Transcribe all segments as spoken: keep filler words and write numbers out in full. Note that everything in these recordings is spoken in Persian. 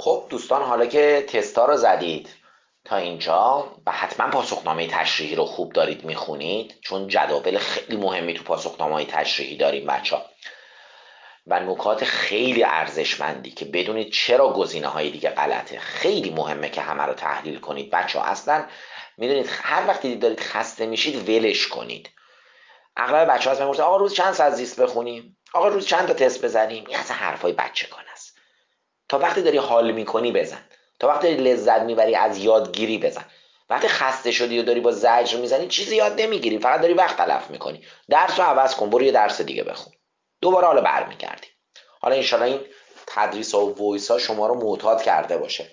خب دوستان، حالا که تستا رو زدید تا اینجا و حتما پاسخنامه تشریحی رو خوب دارید میخونید، چون جداول خیلی مهمی تو پاسخنامه تشریحی داریم بچه ها و نکات خیلی ارزشمندی که بدونید چرا گزینه های دیگه غلطه. خیلی مهمه که همه رو تحلیل کنید بچه ها. اصلا میدونید هر وقتی دارید خسته میشید ولش کنید. اغلب بچه ها از من میپرسن آقا روز چند ساعت زیست بخونیم، آقا روز چند تا تست بزنیم. این اصلا حرفای بچگانه است. تا وقتی داری حال میکنی بزن، تا وقتی داری لذت میبری از یادگیری بزن. وقتی خسته شدی و داری با زجر میزنی چیزی یاد نمیگیری، فقط داری وقت تلف میکنی. درس رو عوض کن، برو یه درس دیگه بخون، دوباره حالا برمیگردی. حالا انشالله این تدریس ها و وایس ها شما رو معتاد کرده باشه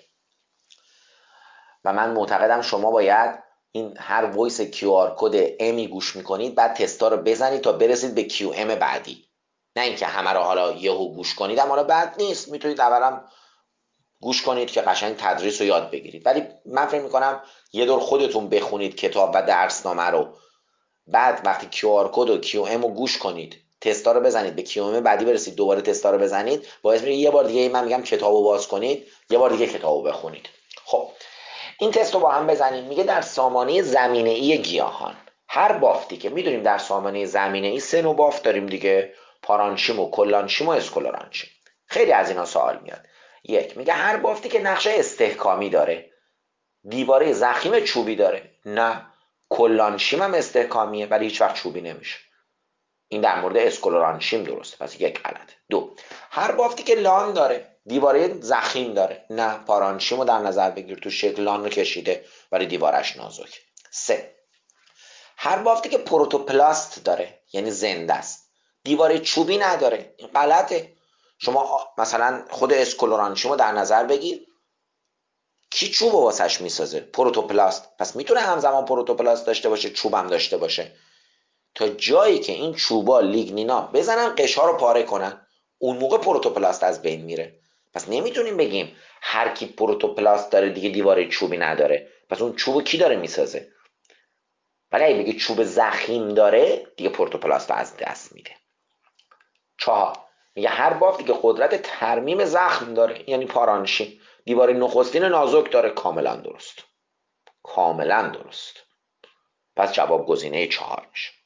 و من معتقدم شما باید این هر وایس کیو آر کد امی گوش میکنید، بعد تستا رو بزنید تا برسید به کیو ام بعدی. نه اینکه همه رو حالا یهو گوش کنید، اما حالا بد نیست، میتونید اولم گوش کنید که قشنگ تدریس رو یاد بگیرید. ولی من فکر میکنم یه دور خودتون بخونید کتاب و درسنامه رو، بعد وقتی کیو آر کد و کیو ام رو گوش کنید، تستا رو بزنید، به کیو ام بعدی برسید، دوباره تستا رو بزنید، باعث میشه یه بار دیگه من میگم کتابو باز کنید، یه بار دیگه کتابو بخونید. خب این تست رو با هم بزنیم. میگه در سامانه زمینه ای گیاهان هر بافتی که میدونیم در سامانه زمینه ای سه نوع بافت داریم دیگه، پارانچیم و کلانچیم و اسکلورانچیم. خیلی از اینا سوال میاد. یک، میگه هر بافتی که نقشه استحکامی داره، دیواره ضخیم چوبی داره. نه، کلانچیم هم استحکامیه ولی هیچ وقت چوبی نمیشه. این در مورد اسکلورانچیم درسته، پس یک غلطه. دو، هر بافتی که لان داره، دیواره ضخیم داره. نه، پارانچیم رو در نظر بگیر، تو شکل لان رو کشیده ولی دیوارش نازک. سه، هر بافتی که پروتوپلاست داره، یعنی زنده است، دیواره چوبی نداره. این غلطه. شما مثلا خود اسکلورانچیم رو در نظر بگیر، کی چوب واسش میسازه؟ پروتوپلاست. پس میتونه همزمان پروتوپلاست داشته باشه، چوبم داشته باشه. تا جایی که این چوبا لیگنینا بزنن قشا رو پاره کنن، اون موقع پروتوپلاست از بین میره. پس نمیتونیم بگیم هر کی پروتوپلاست داره دیگه دیواره چوبی نداره. پس اون چوب کی داره میسازه؟ ولی اگه بگی چوب ضخیم داره، دیگه پروتوپلاست از دست میده. چهار، میگه هر بافتی که قدرت ترمیم زخم داره، یعنی پارانشی، دیواره نخستین نازک داره. کاملا درست، کاملا درست. پس جواب گزینه چهار میشه.